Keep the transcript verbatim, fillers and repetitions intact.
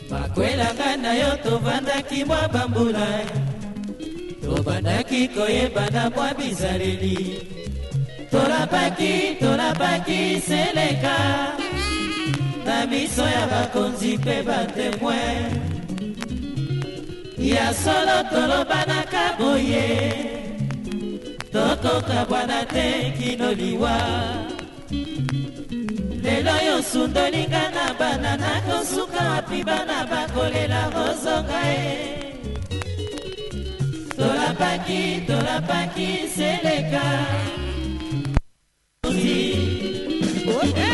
Makwelanga na yo tovandaki mwa bambula, tobandaki koyebana mwa bizaleli, tolapaki tolapaki seleka na miso ya bakonzi mpe batemoin ya solo tolobanaka boye, tokokabwana te kino liwa. Lelo yo sundolinga na bana nakosuka wapi bana bakolela kozonga e. Tolapaki tolapaki seleka. Okay.